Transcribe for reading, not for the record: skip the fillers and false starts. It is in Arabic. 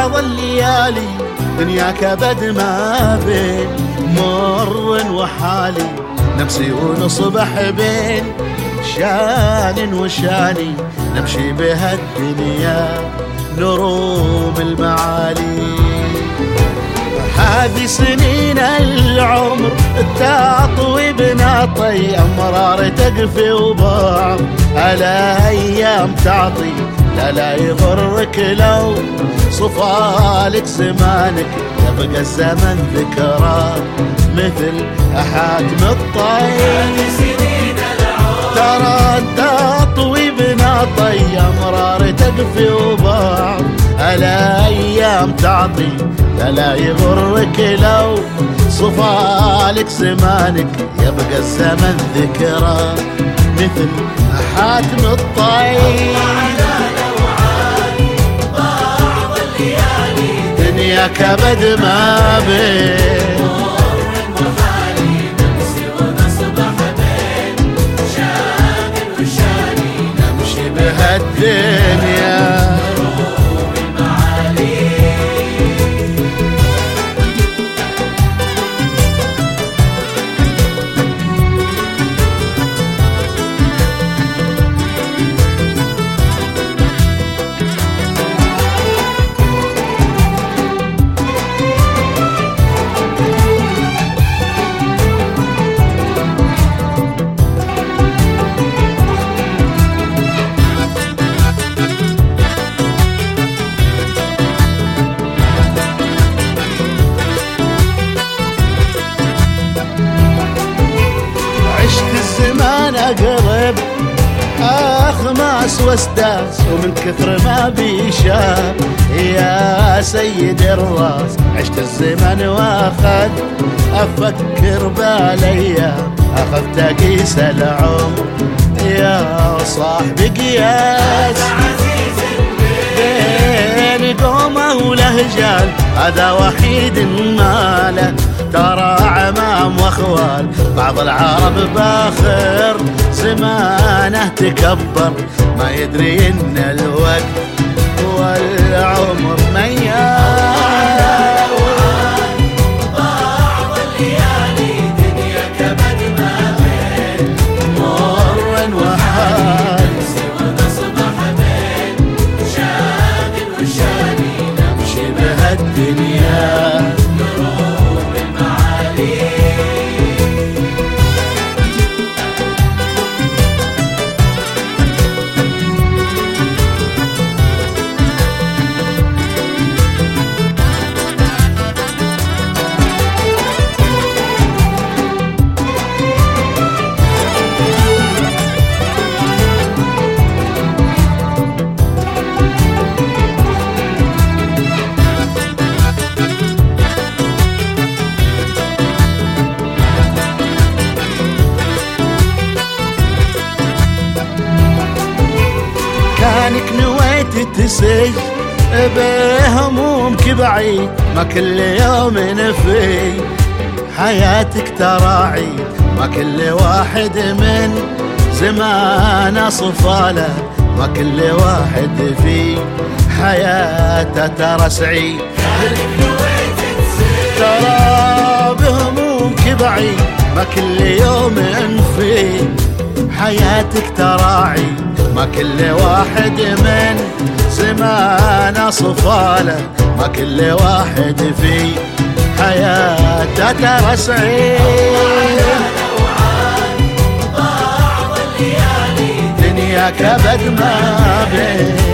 بعض الليالي دنيا كبد ما بين مر وحالي، نمسي ونصبح بين شان وشاني، نمشي بهالدنيا نروم المعالي. هذه سنين العمر تطوي بناطي، أمرار تقفي وبعض على أيام تعطي. لا يغرك لو صفالك زمانك، يبقى الزمن ذكرى مثل حاتم الطي. ترى تطوي بناطي، أمرار تقفي وبعض على أيام تعطي. لا يغرك لو صفالك زمانك، يبقى الزمن ذكرى مثل حاتم الطي. دنيا كبد ما بين نمسي ونصبح بين شان وشاني، نمشي بهالدنيا نروم المعالي. أقرب أخماس واستاس، ومن كثر ما بيشاف يا سيد الراس. عشت الزمن واخذ أفكر بالايام، أخذت أقيس العمر يا صاحبي قياس. بين قومه ولهجال هذا وحيد ماله، ترى عمام واخوال بعض العرب باخر زمانه تكبر. ما يدري ان الوقت والعمر ميال. بعض الليالي دنيا كبد ما بين مر وحال، نمسي ونصبح بين شان وشاني، نمشي بهالدنيا نروم المعالي. كانك نويت تسج بهمومك بعيد، ما كل يوم في حياتك تراعي. ما كل واحد من زمان صفاله، ما كل واحد في حياته ترى سعيد. ترى بهمومك بعيد، ما كل يوم في حياتك تراعي. ما كل واحد من زمان صفاله، ما كل واحد في حياته ترى سعيد. بعض الليالي دنيا كبد ما بين